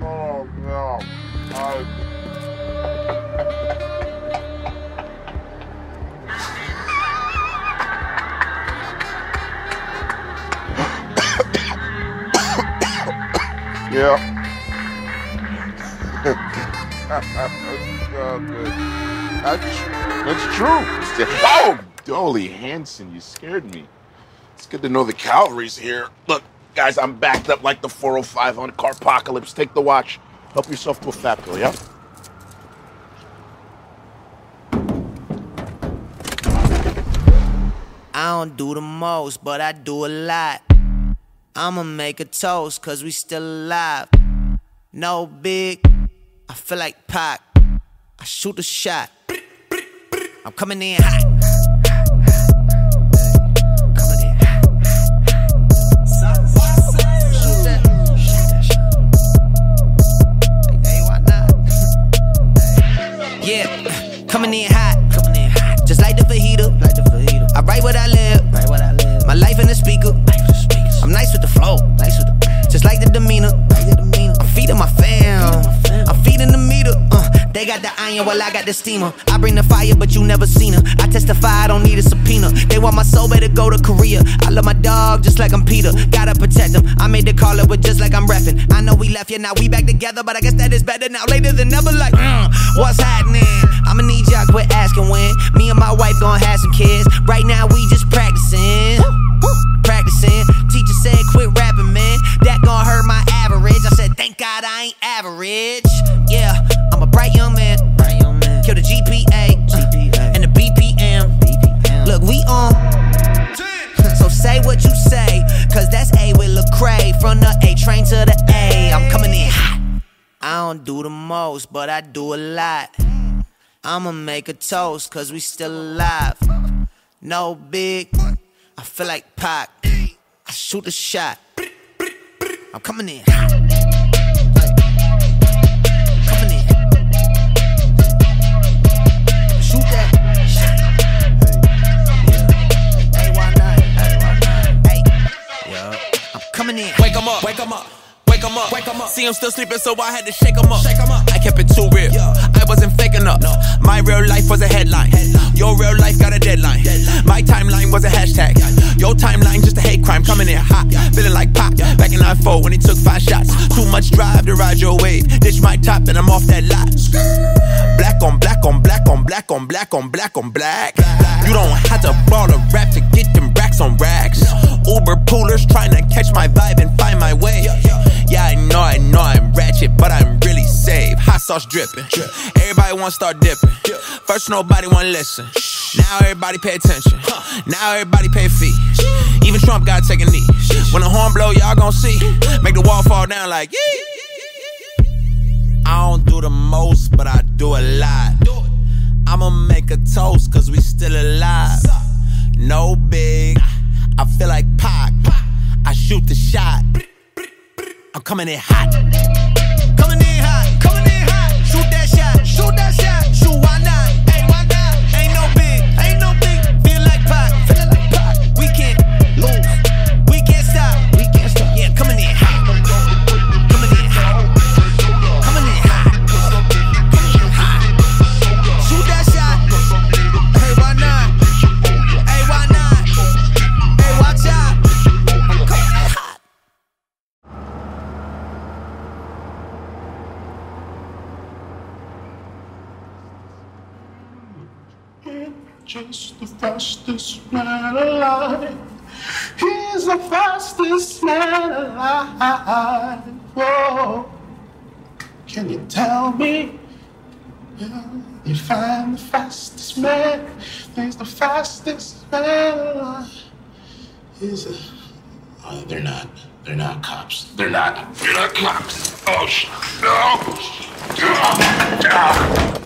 Oh no. Yeah. That's true. Oh, Dolly Hansen, you scared me. It's good to know the cavalry's here. Look, guys, I'm backed up like the 405 on Carpocalypse. Take the watch. Help yourself to a fat pill, yeah? I don't do the most, but I do a lot. I'ma make a toast, cause we still alive. No big, I feel like Pac. I shoot a shot. I'm coming in hot. Coming in hot. Shoot that. Hey, why not? Yeah, coming in hot. Just like the fajita. I write what I live. My life in the speaker. I'm nice with the flow. Just like the demeanor. I'm feeding my fam. I'm feeding the meter. They got the iron while I got the steamer. I bring the fire, but you never seen her. I testify, I don't need a subpoena. They want my soul, better go to Korea. I love my dog just like I'm Peter. Gotta protect them. I made the call up with just like I'm reffing. I know we left, yeah, now we back together, but I guess that is better now. Later than never, like, what's happening? I'ma need y'all quit asking when. Me and my wife gon' have some kids. Right now we just practicing. Teacher said quit rapping, man. That gon' hurt my average. I said thank God I ain't average. Yeah, I'm a bright young man. Kill the GPA and the BPM. Look, we on. So say what you say, cause that's A with Lecrae. From the A train to the A, I'm coming in hot. I don't do the most, but I do a lot. I'ma make a toast, cause we still alive. No big, I feel like Pac. I shoot a shot. I'm coming in hot. Coming in. Shoot that shot. Hey, why not? Hey, yeah. I'm coming in. Wake 'em up. Wake 'em up. Wake 'em up. Wake 'em up. See him still sleeping, so I had to shake 'em up. Shake 'em up. I kept it too real. I wasn't faking up. No. My real life was a headline. Your real life got a deadline. My timeline was a hashtag. Your timeline just a hate crime. Coming in hot. Feeling like Pop. Back in 9-4 when he took 5 shots. Too much drive to ride your wave. Ditch my top and I'm off that lot. Black on black on black on black on black on black on black. You don't have to ball a rap to get them racks on racks. Uber poolers trying to catch my vibe and find my way. Yeah, I know I'm ratchet, but I'm really safe. Hot sauce dripping. Everybody wanna start dipping. First nobody wanna listen. Now everybody pay attention. Now everybody pay a fee. Even Trump gotta take a knee. When the horn blow, y'all gon' see. Make the wall fall down like yee. I don't do the most, but I do a lot. I'ma make a toast, cause we still alive. No big, I feel like Pac. I shoot the shot. I'm coming in hot. Coming in hot. Coming in hot. Shoot that shot. Shoot that shot. Shoot, why not? Hey, why not? Ain't no big. Ain't no big. Feel like Pac. Feel like Pac. We can't lose. We can't stop. We can't stop. Yeah, coming in hot. Coming in hot. Coming in hot. Coming in hot. Shoot that shot. Hey, why not? Hey, why not? Hey, watch out. I'm coming in hot. Just the fastest man alive. He's the fastest man alive. Whoa. Can you tell me? Yeah, you find the fastest man. He's the fastest man alive. He's a. Oh, they're not. They're not cops. They're not cops. Oh, shit. No.